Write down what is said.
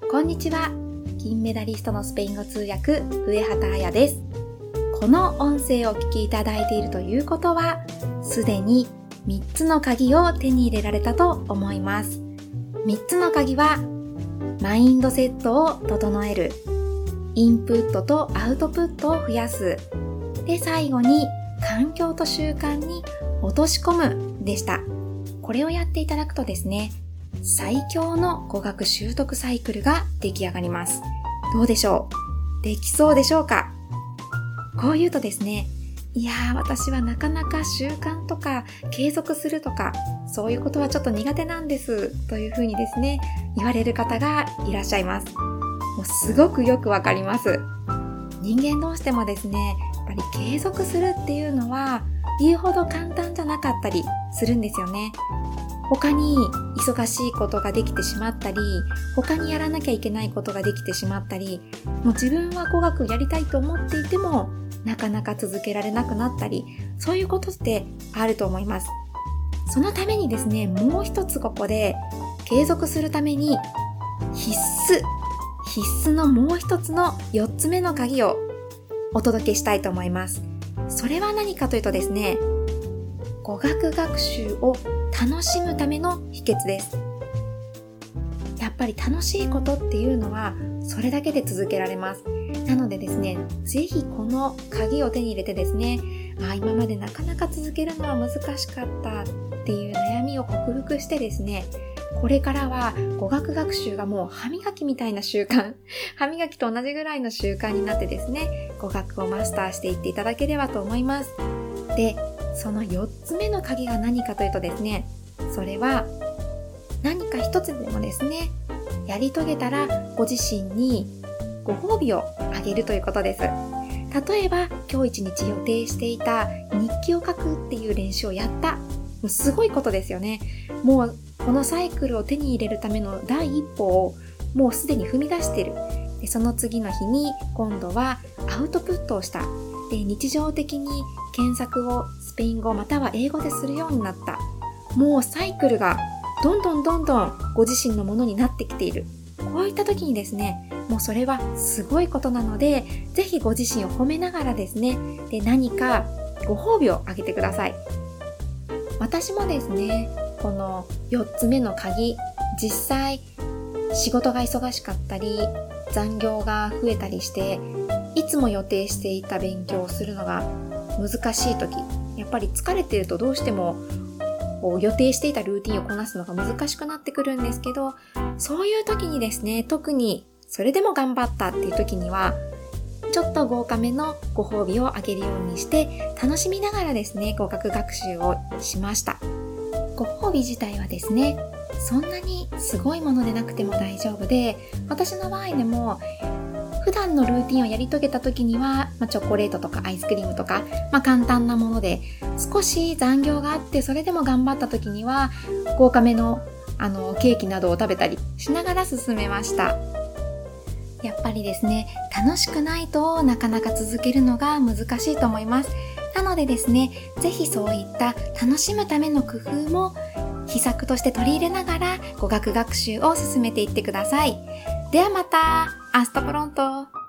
こんにちは。金メダリストのスペイン語通訳、上畑彩です。この音声をお聞きいただいているということは、すでに3つの鍵を手に入れられたと思います。3つの鍵は、マインドセットを整える、インプットとアウトプットを増やす、で最後に環境と習慣に落とし込むでした。これをやっていただくとですね、最強の語学習得サイクルが出来上がります。どうでしょう？できそうでしょうか？こう言うとですね、いやー私はなかなか習慣とか継続するとかそういうことはちょっと苦手なんですというふうにですね言われる方がいらっしゃいます。もうすごくよくわかります。人間どうしてもですねやっぱり継続するっていうのは言うほど簡単じゃなかったりするんですよね。他に忙しいことができてしまったり、他にやらなきゃいけないことができてしまったり、もう自分は語学やりたいと思っていても、なかなか続けられなくなったり、そういうことってあると思います。そのためにですね、もう一つここで、継続するために必須のもう一つの4つ目の鍵をお届けしたいと思います。それは何かというとですね、語学学習を楽しむための秘訣です。やっぱり楽しいことっていうのはそれだけで続けられます。なのでですね、ぜひこの鍵を手に入れてですね、今までなかなか続けるのは難しかったっていう悩みを克服してですね、これからは語学学習がもう歯磨きみたいな習慣、歯磨きと同じぐらいの習慣になってですね、語学をマスターしていっていただければと思います。で、その4つ目の鍵が何かというとですね、それは何か一つでもですね、やり遂げたらご自身にご褒美をあげるということです。例えば今日一日予定していた日記を書くっていう練習をやった。もうすごいことですよね。もうこのサイクルを手に入れるための第一歩をもうすでに踏み出している。で、その次の日に今度はアウトプットをした。で、日常的に検索をスペイン語または英語でするようになった。もうサイクルがどんどんご自身のものになってきている。こういった時にですね、もうそれはすごいことなので、ぜひご自身を褒めながらですね、で何かご褒美をあげてください。私もですね、この4つ目の鍵、実際仕事が忙しかったり、残業が増えたりして、いつも予定していた勉強をするのが難しい時、やっぱり疲れてるとどうしても予定していたルーティンをこなすのが難しくなってくるんですけど、そういう時にですね、特にそれでも頑張ったっていう時には、ちょっと豪華めのご褒美をあげるようにして、楽しみながらですね、語学学習をしました。ご褒美自体はですね、そんなにすごいものでなくても大丈夫で、私の場合でも、普段のルーティンをやり遂げた時には、チョコレートとかアイスクリームとか、簡単なもので、少し残業があってそれでも頑張った時には、豪華めのケーキなどを食べたりしながら進めました。やっぱりですね、楽しくないとなかなか続けるのが難しいと思います。なのでですね、ぜひそういった楽しむための工夫も秘策として取り入れながら語学学習を進めていってください。ではまた、アスタプロント。